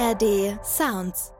ARD Sounds.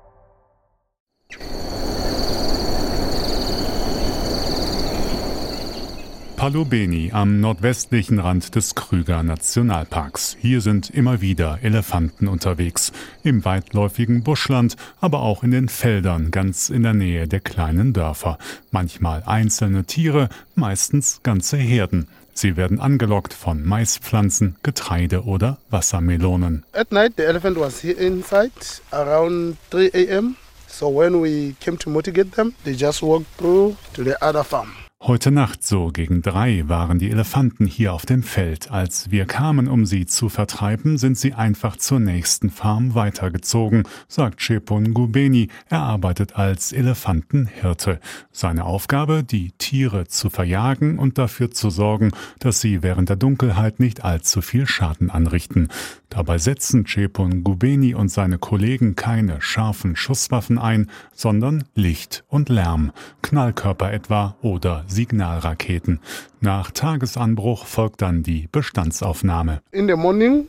Palo-Beni am nordwestlichen Rand des Kruger Nationalparks. Hier sind immer wieder Elefanten unterwegs. Im weitläufigen Buschland, aber auch in den Feldern ganz in der Nähe der kleinen Dörfer. Manchmal einzelne Tiere, meistens ganze Herden. Sie werden angelockt von Maispflanzen, Getreide oder Wassermelonen. At night the elephant was here inside around 3 a.m. So when we came to motivate them, they just walked through to the other farm. Heute Nacht so gegen 3 waren die Elefanten hier auf dem Feld. Als wir kamen, um sie zu vertreiben, sind sie einfach zur nächsten Farm weitergezogen, sagt Chepun Ngubeni. Er arbeitet als Elefantenhirte. Seine Aufgabe, die Tiere zu verjagen und dafür zu sorgen, dass sie während der Dunkelheit nicht allzu viel Schaden anrichten. Dabei setzen Chepun Ngubeni und seine Kollegen keine scharfen Schusswaffen ein, sondern Licht und Lärm, Knallkörper etwa oder Signalraketen. Nach Tagesanbruch folgt dann die Bestandsaufnahme. In the morning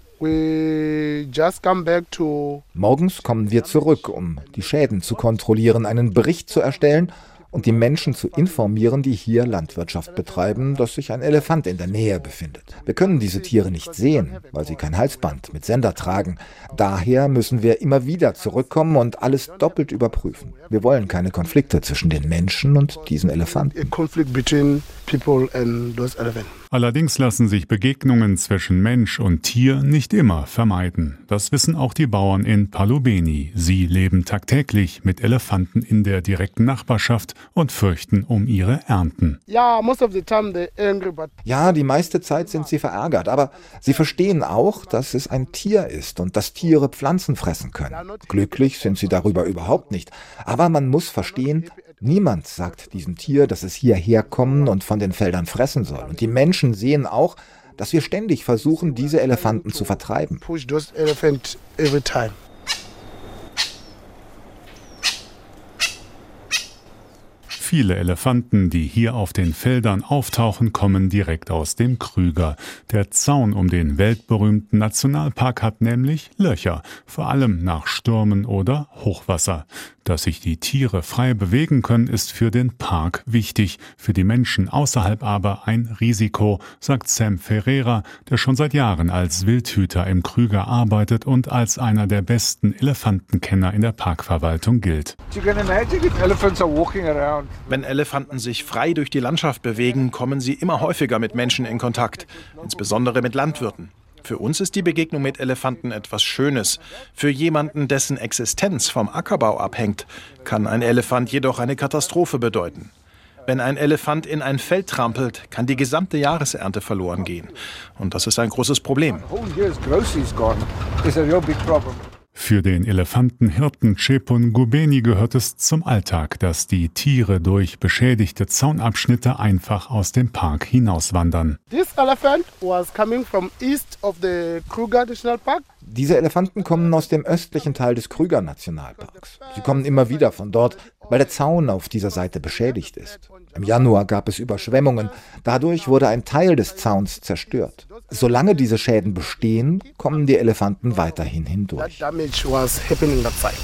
we just come back to. Morgens kommen wir zurück, um die Schäden zu kontrollieren, einen Bericht zu erstellen und die Menschen zu informieren, die hier Landwirtschaft betreiben, dass sich ein Elefant in der Nähe befindet. Wir können diese Tiere nicht sehen, weil sie kein Halsband mit Sender tragen. Daher müssen wir immer wieder zurückkommen und alles doppelt überprüfen. Wir wollen keine Konflikte zwischen den Menschen und diesen Elefanten. A conflict between people and those elephants. Allerdings lassen sich Begegnungen zwischen Mensch und Tier nicht immer vermeiden. Das wissen auch die Bauern in Palo-Beni. Sie leben tagtäglich mit Elefanten in der direkten Nachbarschaft und fürchten um ihre Ernten. Yeah, most of the time they're angry, but Ja, die meiste Zeit sind sie verärgert, aber sie verstehen auch, dass es ein Tier ist und dass Tiere Pflanzen fressen können. Glücklich sind sie darüber überhaupt nicht. Aber man muss verstehen, niemand sagt diesem Tier, dass es hierher kommen und von den Feldern fressen soll. Und die Menschen sehen auch, dass wir ständig versuchen, diese Elefanten zu vertreiben. push those elephants every time. Viele Elefanten, die hier auf den Feldern auftauchen, kommen direkt aus dem Kruger. Der Zaun um den weltberühmten Nationalpark hat nämlich Löcher, vor allem nach Stürmen oder Hochwasser. Dass sich die Tiere frei bewegen können, ist für den Park wichtig, für die Menschen außerhalb aber ein Risiko, sagt Sam Ferreira, der schon seit Jahren als Wildhüter im Kruger arbeitet und als einer der besten Elefantenkenner in der Parkverwaltung gilt. Wenn Elefanten sich frei durch die Landschaft bewegen, kommen sie immer häufiger mit Menschen in Kontakt, insbesondere mit Landwirten. Für uns ist die Begegnung mit Elefanten etwas Schönes. Für jemanden, dessen Existenz vom Ackerbau abhängt, kann ein Elefant jedoch eine Katastrophe bedeuten. Wenn ein Elefant in ein Feld trampelt, kann die gesamte Jahresernte verloren gehen. Und das ist ein großes Problem. Für den Elefantenhirten Chepun Ngubeni gehört es zum Alltag, dass die Tiere durch beschädigte Zaunabschnitte einfach aus dem Park hinauswandern. This elephant was coming from east of the Kruger National Park. Diese Elefanten kommen aus dem östlichen Teil des Kruger Nationalparks. Sie kommen immer wieder von dort, weil der Zaun auf dieser Seite beschädigt ist. Im Januar gab es Überschwemmungen. Dadurch wurde ein Teil des Zauns zerstört. Solange diese Schäden bestehen, kommen die Elefanten weiterhin hindurch. That damage was happening that side.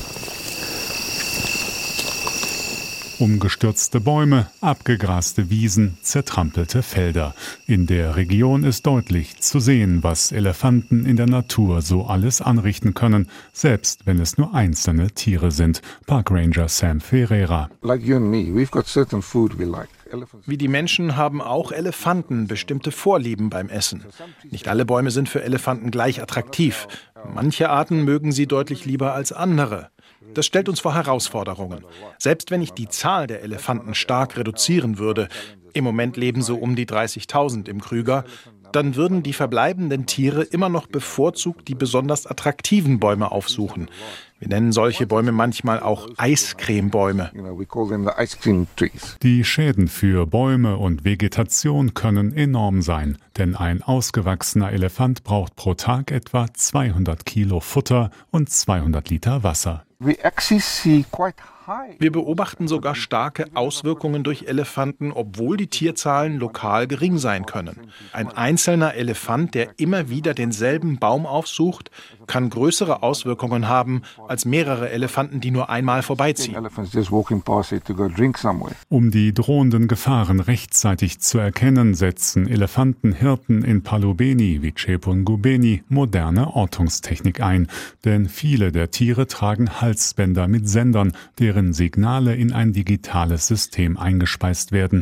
Umgestürzte Bäume, abgegraste Wiesen, zertrampelte Felder. In der Region ist deutlich zu sehen, was Elefanten in der Natur so alles anrichten können, selbst wenn es nur einzelne Tiere sind. Parkranger Sam Ferreira. Wie die Menschen haben auch Elefanten bestimmte Vorlieben beim Essen. Nicht alle Bäume sind für Elefanten gleich attraktiv. Manche Arten mögen sie deutlich lieber als andere. Das stellt uns vor Herausforderungen. Selbst wenn ich die Zahl der Elefanten stark reduzieren würde, im Moment leben so um die 30.000 im Kruger, dann würden die verbleibenden Tiere immer noch bevorzugt die besonders attraktiven Bäume aufsuchen. Wir nennen solche Bäume manchmal auch Eiscremebäume. Die Schäden für Bäume und Vegetation können enorm sein, denn ein ausgewachsener Elefant braucht pro Tag etwa 200 Kilo Futter und 200 Liter Wasser. Wir beobachten sogar starke Auswirkungen durch Elefanten, obwohl die Tierzahlen lokal gering sein können. Ein einzelner Elefant, der immer wieder denselben Baum aufsucht, kann größere Auswirkungen haben als mehrere Elefanten, die nur einmal vorbeiziehen. Um die drohenden Gefahren rechtzeitig zu erkennen, setzen Elefantenhirten in Palubeni wie Chepun Ngubeni moderne Ortungstechnik ein. Denn viele der Tiere tragen Halsbänder mit Sendern, deren Signale in ein digitales System eingespeist werden.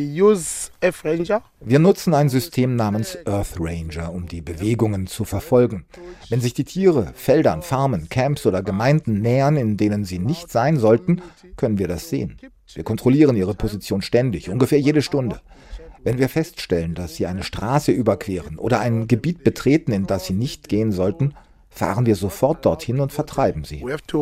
Wir nutzen ein System namens Earth Ranger, um die Bewegungen zu verfolgen. Wenn sich die Tiere Feldern, Farmen, Camps oder Gemeinden nähern, in denen sie nicht sein sollten, können wir das sehen. Wir kontrollieren ihre Position ständig, ungefähr jede Stunde. Wenn wir feststellen, dass sie eine Straße überqueren oder ein Gebiet betreten, in das sie nicht gehen sollten, fahren wir sofort dorthin und vertreiben sie.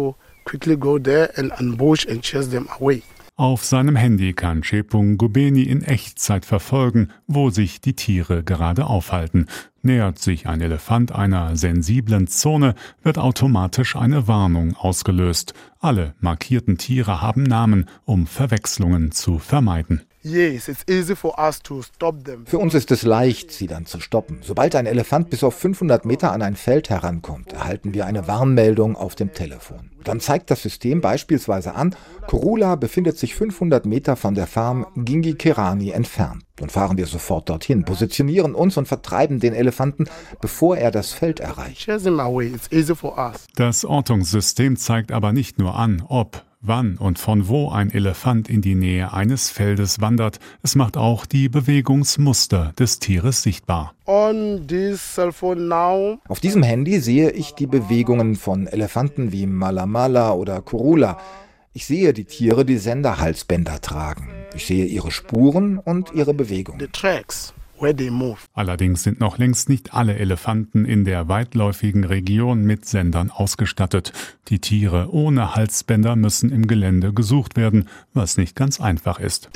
Auf seinem Handy kann Chepun Ngubeni in Echtzeit verfolgen, wo sich die Tiere gerade aufhalten. Nähert sich ein Elefant einer sensiblen Zone, wird automatisch eine Warnung ausgelöst. Alle markierten Tiere haben Namen, um Verwechslungen zu vermeiden. Für uns ist es leicht, sie dann zu stoppen. Sobald ein Elefant bis auf 500 Meter an ein Feld herankommt, erhalten wir eine Warnmeldung auf dem Telefon. Dann zeigt das System beispielsweise an, Kurula befindet sich 500 Meter von der Farm Gingikirani entfernt. Dann fahren wir sofort dorthin, positionieren uns und vertreiben den Elefanten, bevor er das Feld erreicht. Das Ortungssystem zeigt aber nicht nur an, ob, wann und von wo ein Elefant in die Nähe eines Feldes wandert. Es macht auch die Bewegungsmuster des Tieres sichtbar. Auf diesem Handy sehe ich die Bewegungen von Elefanten wie Malamala oder Kurula. Ich sehe die Tiere, die Senderhalsbänder tragen. Ich sehe ihre Spuren und ihre Bewegungen. Allerdings sind noch längst nicht alle Elefanten in der weitläufigen Region mit Sendern ausgestattet. Die Tiere ohne Halsbänder müssen im Gelände gesucht werden, was nicht ganz einfach ist.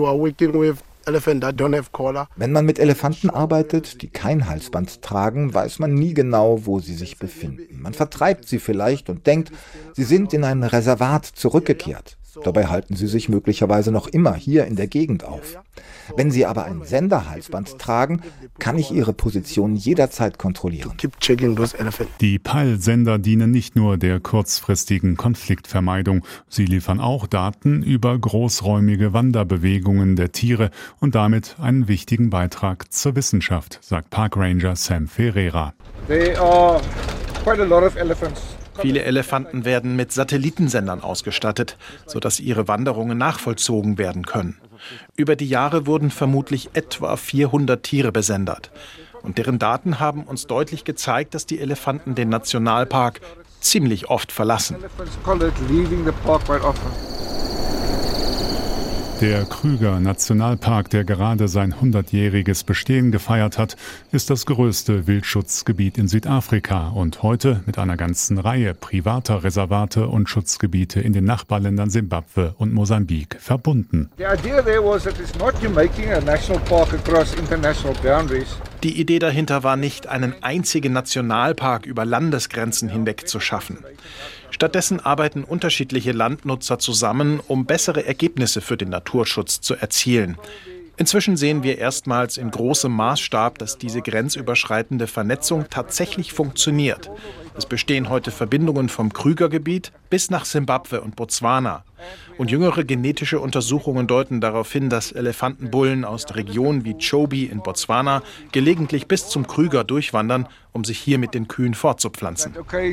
Wenn man mit Elefanten arbeitet, die kein Halsband tragen, weiß man nie genau, wo sie sich befinden. Man vertreibt sie vielleicht und denkt, sie sind in ein Reservat zurückgekehrt. Dabei halten sie sich möglicherweise noch immer hier in der Gegend auf. Wenn sie aber ein Senderhalsband tragen, kann ich ihre Position jederzeit kontrollieren. Die Peilsender dienen nicht nur der kurzfristigen Konfliktvermeidung, sie liefern auch Daten über großräumige Wanderbewegungen der Tiere und damit einen wichtigen Beitrag zur Wissenschaft, sagt Parkranger Sam Ferreira. Viele Elefanten werden mit Satellitensendern ausgestattet, sodass ihre Wanderungen nachvollzogen werden können. Über die Jahre wurden vermutlich etwa 400 Tiere besendet. Und deren Daten haben uns deutlich gezeigt, dass die Elefanten den Nationalpark ziemlich oft verlassen. Der Kruger-Nationalpark, der gerade sein 100-jähriges Bestehen gefeiert hat, ist das größte Wildschutzgebiet in Südafrika und heute mit einer ganzen Reihe privater Reservate und Schutzgebiete in den Nachbarländern Simbabwe und Mosambik verbunden. Die Idee dahinter war nicht, einen einzigen Nationalpark über Landesgrenzen hinweg zu schaffen. Stattdessen arbeiten unterschiedliche Landnutzer zusammen, um bessere Ergebnisse für den Naturschutz zu erzielen. Inzwischen sehen wir erstmals in großem Maßstab, dass diese grenzüberschreitende Vernetzung tatsächlich funktioniert. Es bestehen heute Verbindungen vom Krugergebiet bis nach Simbabwe und Botswana. Und jüngere genetische Untersuchungen deuten darauf hin, dass Elefantenbullen aus der Region wie Chobe in Botswana gelegentlich bis zum Kruger durchwandern, um sich hier mit den Kühen fortzupflanzen.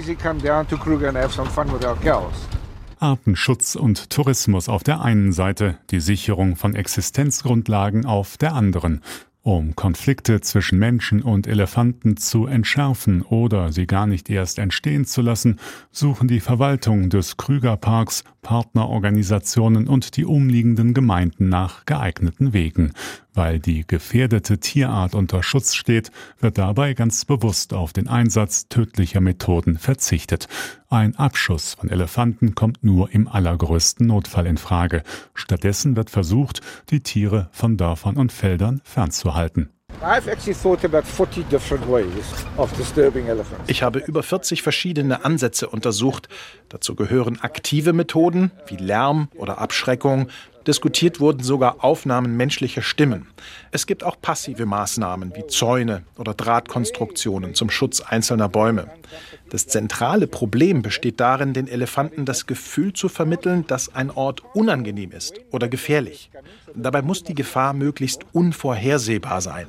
Artenschutz und Tourismus auf der einen Seite, die Sicherung von Existenzgrundlagen auf der anderen. Um Konflikte zwischen Menschen und Elefanten zu entschärfen oder sie gar nicht erst entstehen zu lassen, suchen die Verwaltung des Krugerparks, Partnerorganisationen und die umliegenden Gemeinden nach geeigneten Wegen. Weil die gefährdete Tierart unter Schutz steht, wird dabei ganz bewusst auf den Einsatz tödlicher Methoden verzichtet. Ein Abschuss von Elefanten kommt nur im allergrößten Notfall in Frage. Stattdessen wird versucht, die Tiere von Dörfern und Feldern fernzuhalten. Ich habe über 40 verschiedene Ansätze untersucht. Dazu gehören aktive Methoden wie Lärm oder Abschreckung. Diskutiert wurden sogar Aufnahmen menschlicher Stimmen. Es gibt auch passive Maßnahmen wie Zäune oder Drahtkonstruktionen zum Schutz einzelner Bäume. Das zentrale Problem besteht darin, den Elefanten das Gefühl zu vermitteln, dass ein Ort unangenehm ist oder gefährlich. Dabei muss die Gefahr möglichst unvorhersehbar sein.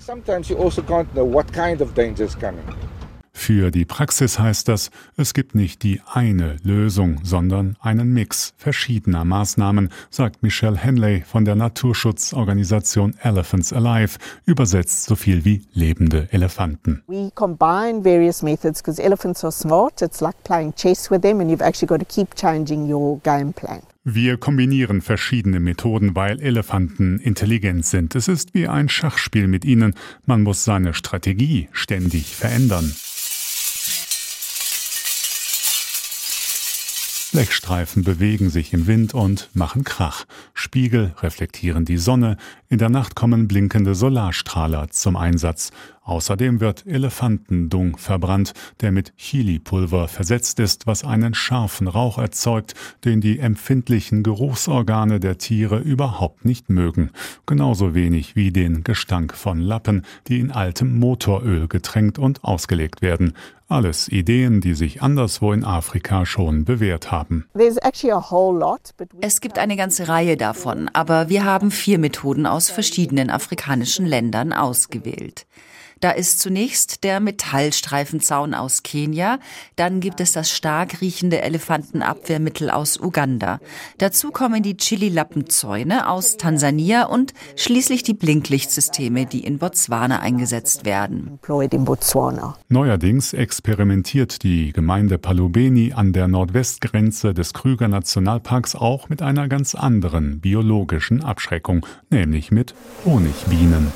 Für die Praxis heißt das, es gibt nicht die eine Lösung, sondern einen Mix verschiedener Maßnahmen, sagt Michelle Henley von der Naturschutzorganisation Elephants Alive, übersetzt so viel wie lebende Elefanten. We combine various methods because elephants are smart. It's like playing chess with them and you've actually got to keep changing your game plan. Wir kombinieren verschiedene Methoden, weil Elefanten intelligent sind. Es ist wie ein Schachspiel mit ihnen. Man muss seine Strategie ständig verändern. Blechstreifen bewegen sich im Wind und machen Krach. Spiegel reflektieren die Sonne. In der Nacht kommen blinkende Solarstrahler zum Einsatz. Außerdem wird Elefantendung verbrannt, der mit Chilipulver versetzt ist, was einen scharfen Rauch erzeugt, den die empfindlichen Geruchsorgane der Tiere überhaupt nicht mögen. Genauso wenig wie den Gestank von Lappen, die in altem Motoröl getränkt und ausgelegt werden. Alles Ideen, die sich anderswo in Afrika schon bewährt haben. Es gibt eine ganze Reihe davon, aber wir haben 4 Methoden aus verschiedenen afrikanischen Ländern ausgewählt. Da ist zunächst der Metallstreifenzaun aus Kenia, dann gibt es das stark riechende Elefantenabwehrmittel aus Uganda. Dazu kommen die Chili-Lappenzäune aus Tansania und schließlich die Blinklichtsysteme, die in Botswana eingesetzt werden. Neuerdings experimentiert die Gemeinde Palubeni an der Nordwestgrenze des Kruger-Nationalparks auch mit einer ganz anderen biologischen Abschreckung, nämlich mit Honigbienen.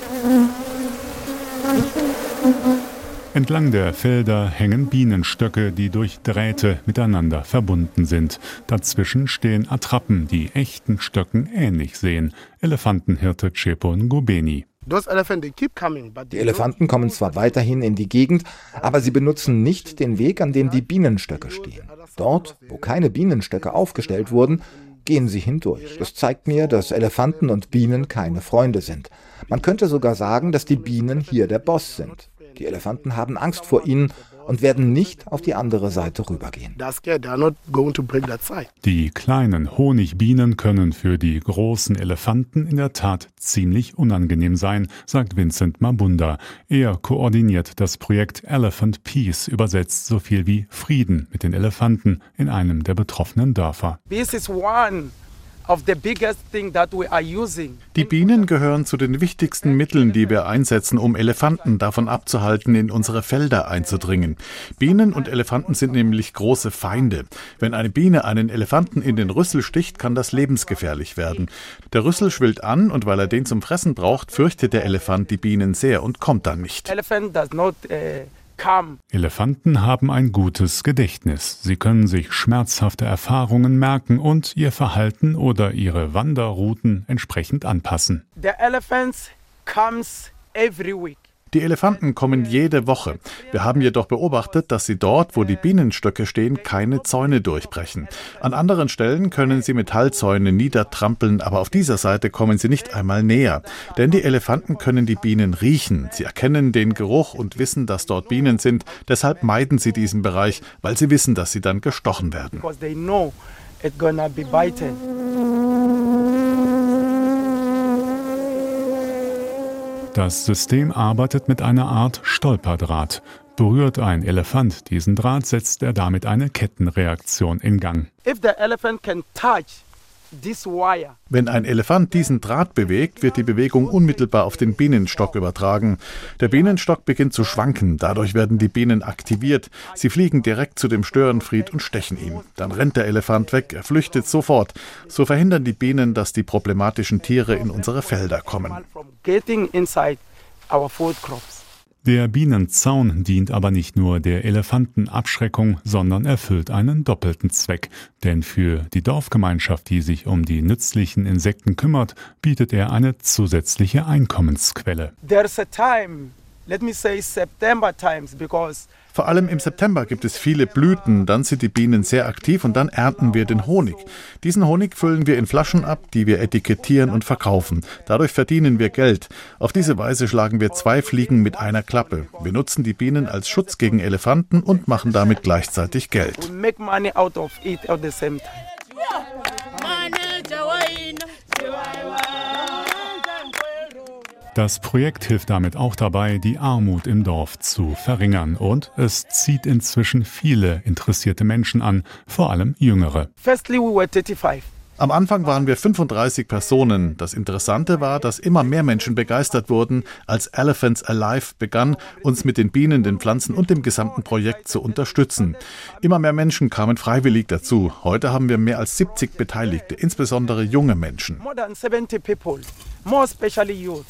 Entlang der Felder hängen Bienenstöcke, die durch Drähte miteinander verbunden sind. Dazwischen stehen Attrappen, die echten Stöcken ähnlich sehen. Elefantenhirte Chepon Ngubeni. Die Elefanten kommen zwar weiterhin in die Gegend, aber sie benutzen nicht den Weg, an dem die Bienenstöcke stehen. Dort, wo keine Bienenstöcke aufgestellt wurden, gehen sie hindurch. Das zeigt mir, dass Elefanten und Bienen keine Freunde sind. Man könnte sogar sagen, dass die Bienen hier der Boss sind. Die Elefanten haben Angst vor ihnen und werden nicht auf die andere Seite rübergehen. Die kleinen Honigbienen können für die großen Elefanten in der Tat ziemlich unangenehm sein, sagt Vincent Mabunda. Er koordiniert das Projekt Elephant Peace, übersetzt so viel wie Frieden mit den Elefanten in einem der betroffenen Dörfer. Die Bienen gehören zu den wichtigsten Mitteln, die wir einsetzen, um Elefanten davon abzuhalten, in unsere Felder einzudringen. Bienen und Elefanten sind nämlich große Feinde. Wenn eine Biene einen Elefanten in den Rüssel sticht, kann das lebensgefährlich werden. Der Rüssel schwillt an und weil er den zum Fressen braucht, fürchtet der Elefant die Bienen sehr und kommt dann nicht. Elefanten haben ein gutes Gedächtnis. Sie können sich schmerzhafte Erfahrungen merken und ihr Verhalten oder ihre Wanderrouten entsprechend anpassen. Die Elefanten kommen jede Woche. Wir haben jedoch beobachtet, dass sie dort, wo die Bienenstöcke stehen, keine Zäune durchbrechen. An anderen Stellen können sie Metallzäune niedertrampeln, aber auf dieser Seite kommen sie nicht einmal näher. Denn die Elefanten können die Bienen riechen. Sie erkennen den Geruch und wissen, dass dort Bienen sind. Deshalb meiden sie diesen Bereich, weil sie wissen, dass sie dann gestochen werden. Das System arbeitet mit einer Art Stolperdraht. Berührt ein Elefant diesen Draht, setzt er damit eine Kettenreaktion in Gang. Wenn ein Elefant diesen Draht bewegt, wird die Bewegung unmittelbar auf den Bienenstock übertragen. Der Bienenstock beginnt zu schwanken, dadurch werden die Bienen aktiviert. Sie fliegen direkt zu dem Störenfried und stechen ihn. Dann rennt der Elefant weg, er flüchtet sofort. So verhindern die Bienen, dass die problematischen Tiere in unsere Felder kommen. Der Bienenzaun dient aber nicht nur der Elefantenabschreckung, sondern erfüllt einen doppelten Zweck. Denn für die Dorfgemeinschaft, die sich um die nützlichen Insekten kümmert, bietet er eine zusätzliche Einkommensquelle. There's a time, let me say September times, because vor allem im September gibt es viele Blüten, dann sind die Bienen sehr aktiv und dann ernten wir den Honig. Diesen Honig füllen wir in Flaschen ab, die wir etikettieren und verkaufen. Dadurch verdienen wir Geld. Auf diese Weise schlagen wir 2 Fliegen mit einer Klappe. Wir nutzen die Bienen als Schutz gegen Elefanten und machen damit gleichzeitig Geld. we make money out of it at the same time. Das Projekt hilft damit auch dabei, die Armut im Dorf zu verringern. Und es zieht inzwischen viele interessierte Menschen an, vor allem Jüngere. Firstly, we were 35. Am Anfang waren wir 35 Personen. Das Interessante war, dass immer mehr Menschen begeistert wurden, als Elephants Alive begann, uns mit den Bienen, den Pflanzen und dem gesamten Projekt zu unterstützen. Immer mehr Menschen kamen freiwillig dazu. Heute haben wir mehr als 70 Beteiligte, insbesondere junge Menschen. More than 70 people, more especially youth.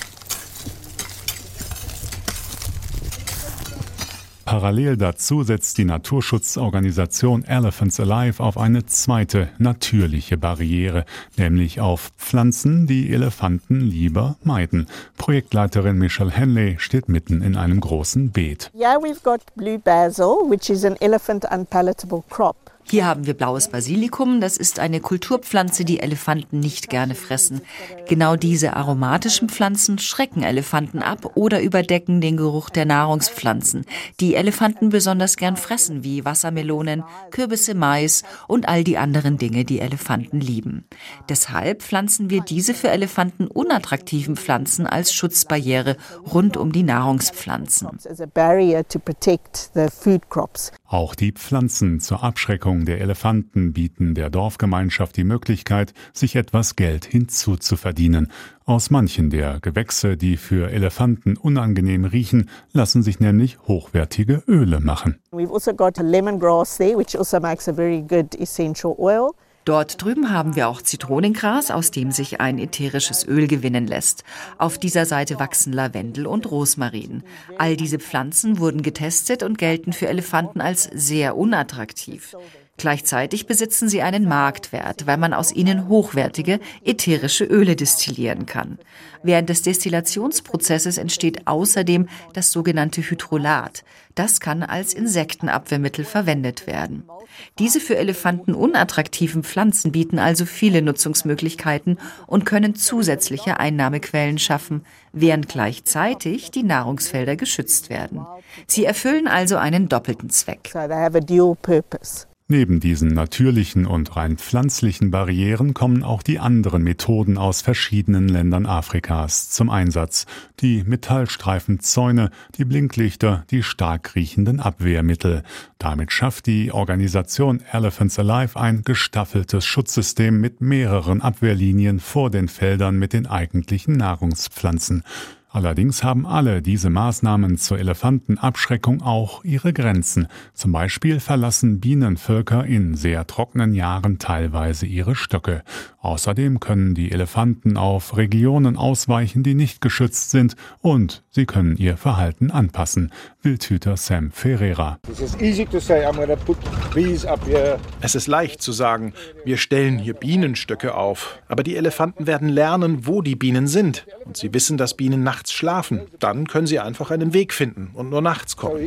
Parallel dazu setzt die Naturschutzorganisation Elephants Alive auf eine zweite, natürliche Barriere, nämlich auf Pflanzen, die Elefanten lieber meiden. Projektleiterin Michelle Henley steht mitten in einem großen Beet. Yeah, we've got blue basil, which is an elephant unpalatable crop. Hier haben wir blaues Basilikum, das ist eine Kulturpflanze, die Elefanten nicht gerne fressen. Genau diese aromatischen Pflanzen schrecken Elefanten ab oder überdecken den Geruch der Nahrungspflanzen, die Elefanten besonders gern fressen, wie Wassermelonen, Kürbisse, Mais und all die anderen Dinge, die Elefanten lieben. Deshalb pflanzen wir diese für Elefanten unattraktiven Pflanzen als Schutzbarriere rund um die Nahrungspflanzen. As a barrier to protect the food crops. Auch die Pflanzen zur Abschreckung der Elefanten bieten der Dorfgemeinschaft die Möglichkeit, sich etwas Geld hinzuzuverdienen. Aus manchen der Gewächse, die für Elefanten unangenehm riechen, lassen sich nämlich hochwertige Öle machen. We've also got a lemongrass there, which also makes a very good essential oil. Dort drüben haben wir auch Zitronengras, aus dem sich ein ätherisches Öl gewinnen lässt. Auf dieser Seite wachsen Lavendel und Rosmarin. All diese Pflanzen wurden getestet und gelten für Elefanten als sehr unattraktiv. Gleichzeitig besitzen sie einen Marktwert, weil man aus ihnen hochwertige ätherische Öle destillieren kann. Während des Destillationsprozesses entsteht außerdem das sogenannte Hydrolat. Das kann als Insektenabwehrmittel verwendet werden. Diese für Elefanten unattraktiven Pflanzen bieten also viele Nutzungsmöglichkeiten und können zusätzliche Einnahmequellen schaffen, während gleichzeitig die Nahrungsfelder geschützt werden. Sie erfüllen also einen doppelten Zweck. So they have a dual purpose. Neben diesen natürlichen und rein pflanzlichen Barrieren kommen auch die anderen Methoden aus verschiedenen Ländern Afrikas zum Einsatz. Die Metallstreifenzäune, die Blinklichter, die stark riechenden Abwehrmittel. Damit schafft die Organisation Elephants Alive ein gestaffeltes Schutzsystem mit mehreren Abwehrlinien vor den Feldern mit den eigentlichen Nahrungspflanzen. Allerdings haben alle diese Maßnahmen zur Elefantenabschreckung auch ihre Grenzen. Zum Beispiel verlassen Bienenvölker in sehr trockenen Jahren teilweise ihre Stöcke. Außerdem können die Elefanten auf Regionen ausweichen, die nicht geschützt sind, und sie können ihr Verhalten anpassen. Wildhüter Sam Ferreira. Es ist leicht zu sagen, wir stellen hier Bienenstöcke auf. Aber die Elefanten werden lernen, wo die Bienen sind. Und sie wissen, dass Bienen nachts schlafen. Dann können sie einfach einen Weg finden und nur nachts kommen.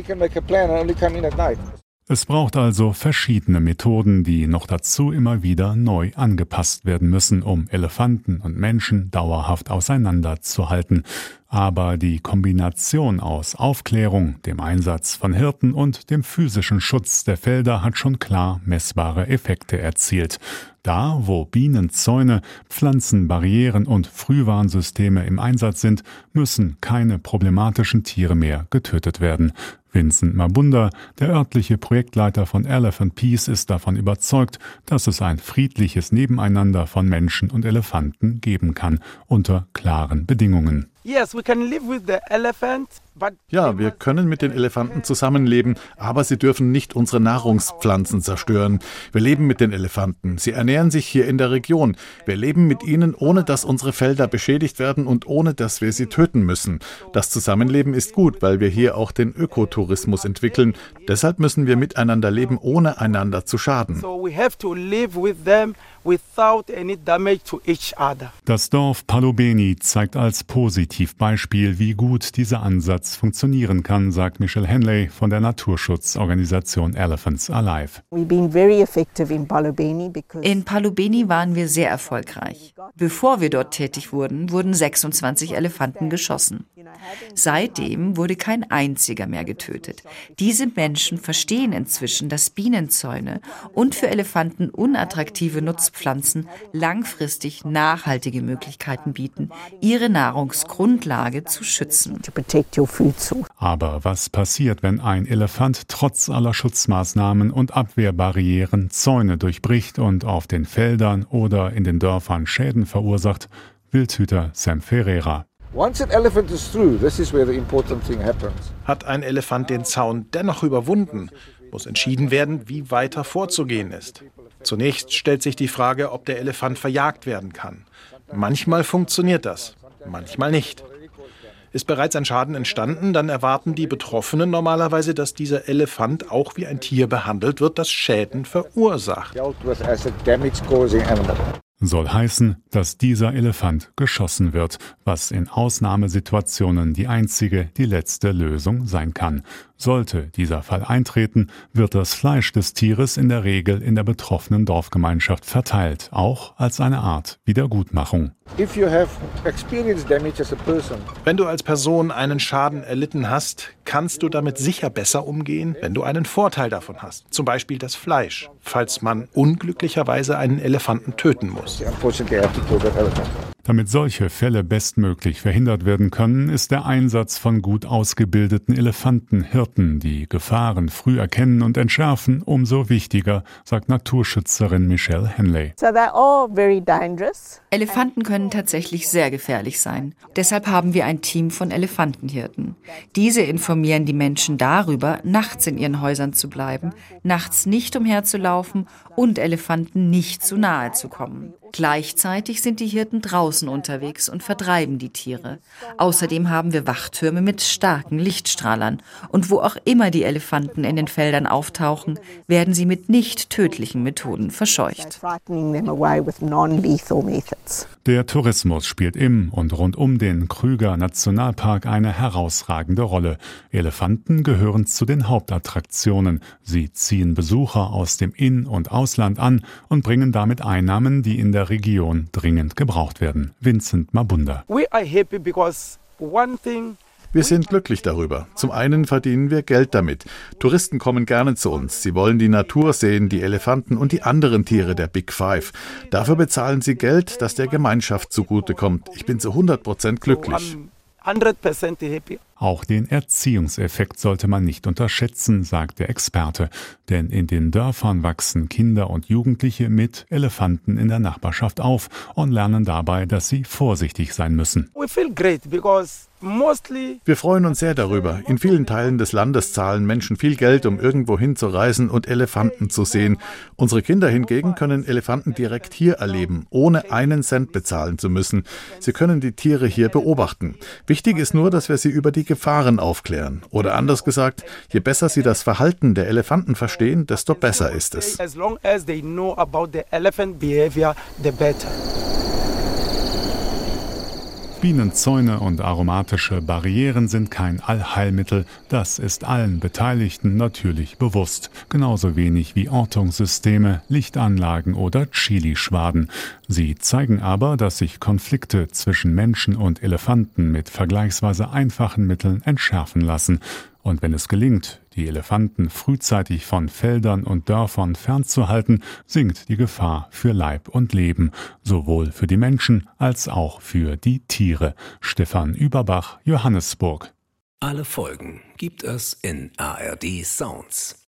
Es braucht also verschiedene Methoden, die noch dazu immer wieder neu angepasst werden müssen, um Elefanten und Menschen dauerhaft auseinanderzuhalten. Aber die Kombination aus Aufklärung, dem Einsatz von Hirten und dem physischen Schutz der Felder hat schon klar messbare Effekte erzielt. Da, wo Bienenzäune, Pflanzenbarrieren und Frühwarnsysteme im Einsatz sind, müssen keine problematischen Tiere mehr getötet werden. Vincent Mabunda, der örtliche Projektleiter von Elephant Peace, ist davon überzeugt, dass es ein friedliches Nebeneinander von Menschen und Elefanten geben kann, unter klaren Bedingungen. Yes, we can live with the elephant Ja, wir können mit den Elefanten zusammenleben, aber sie dürfen nicht unsere Nahrungspflanzen zerstören. Wir leben mit den Elefanten. Sie ernähren sich hier in der Region. Wir leben mit ihnen, ohne dass unsere Felder beschädigt werden und ohne dass wir sie töten müssen. Das Zusammenleben ist gut, weil wir hier auch den Ökotourismus entwickeln. Deshalb müssen wir miteinander leben, ohne einander zu schaden. Das Dorf Palobeni zeigt als Positivbeispiel, wie gut dieser Ansatz funktionieren kann, sagt Michelle Henley von der Naturschutzorganisation Elephants Alive. In Palobeni waren wir sehr erfolgreich. Bevor wir dort tätig wurden, wurden 26 Elefanten geschossen. Seitdem wurde kein einziger mehr getötet. Diese Menschen verstehen inzwischen, dass Bienenzäune und für Elefanten unattraktive Nutzpflanzen langfristig nachhaltige Möglichkeiten bieten, ihre Nahrungsgrundlage zu schützen. Aber was passiert, wenn ein Elefant trotz aller Schutzmaßnahmen und Abwehrbarrieren Zäune durchbricht und auf den Feldern oder in den Dörfern Schäden verursacht? Wildhüter Sam Ferreira. Hat ein Elefant den Zaun dennoch überwunden, muss entschieden werden, wie weiter vorzugehen ist. Zunächst stellt sich die Frage, ob der Elefant verjagt werden kann. Manchmal funktioniert das, manchmal nicht. Ist bereits ein Schaden entstanden, dann erwarten die Betroffenen normalerweise, dass dieser Elefant auch wie ein Tier behandelt wird, das Schäden verursacht. Soll heißen, dass dieser Elefant geschossen wird, was in Ausnahmesituationen die einzige, die letzte Lösung sein kann. Sollte dieser Fall eintreten, wird das Fleisch des Tieres in der Regel in der betroffenen Dorfgemeinschaft verteilt, auch als eine Art Wiedergutmachung. Wenn du als Person einen Schaden erlitten hast, kannst du damit sicher besser umgehen, wenn du einen Vorteil davon hast, zum Beispiel das Fleisch, falls man unglücklicherweise einen Elefanten töten muss. Damit solche Fälle bestmöglich verhindert werden können, ist der Einsatz von gut ausgebildeten Elefantenhirten, die Gefahren früh erkennen und entschärfen, umso wichtiger, sagt Naturschützerin Michelle Henley. Elefanten können tatsächlich sehr gefährlich sein. Deshalb haben wir ein Team von Elefantenhirten. Diese informieren die Menschen darüber, nachts in ihren Häusern zu bleiben, nachts nicht umherzulaufen und Elefanten nicht zu nahe zu kommen. Gleichzeitig sind die Hirten draußen unterwegs und vertreiben die Tiere. Außerdem haben wir Wachtürme mit starken Lichtstrahlern. Und wo auch immer die Elefanten in den Feldern auftauchen, werden sie mit nicht tödlichen Methoden verscheucht. Der Tourismus spielt im und rund um den Krüger Nationalpark eine herausragende Rolle. Elefanten gehören zu den Hauptattraktionen. Sie ziehen Besucher aus dem In- und Ausland an und bringen damit Einnahmen, die in der Region dringend gebraucht werden. Vincent Mabunda. Wir sind glücklich darüber. Zum einen verdienen wir Geld damit. Touristen kommen gerne zu uns. Sie wollen die Natur sehen, die Elefanten und die anderen Tiere der Big Five. Dafür bezahlen sie Geld, das der Gemeinschaft zugutekommt. Ich bin zu 100% glücklich. 100% happy. Auch den Erziehungseffekt sollte man nicht unterschätzen, sagt der Experte. Denn in den Dörfern wachsen Kinder und Jugendliche mit Elefanten in der Nachbarschaft auf und lernen dabei, dass sie vorsichtig sein müssen. Wir freuen uns sehr darüber. In vielen Teilen des Landes zahlen Menschen viel Geld, um irgendwo hin zu reisen und Elefanten zu sehen. Unsere Kinder hingegen können Elefanten direkt hier erleben, ohne einen Cent bezahlen zu müssen. Sie können die Tiere hier beobachten. Wichtig ist nur, dass wir sie über die Gefahren aufklären. Oder anders gesagt, je besser sie das Verhalten der Elefanten verstehen, desto besser ist es. As long as they know about the elephant behavior, the better. Bienenzäune und aromatische Barrieren sind kein Allheilmittel, das ist allen Beteiligten natürlich bewusst. Genauso wenig wie Ortungssysteme, Lichtanlagen oder Chilischwaden. Sie zeigen aber, dass sich Konflikte zwischen Menschen und Elefanten mit vergleichsweise einfachen Mitteln entschärfen lassen. Und wenn es gelingt, die Elefanten frühzeitig von Feldern und Dörfern fernzuhalten, sinkt die Gefahr für Leib und Leben, sowohl für die Menschen als auch für die Tiere. Stefan Überbach, Johannesburg. Alle Folgen gibt es in ARD Sounds.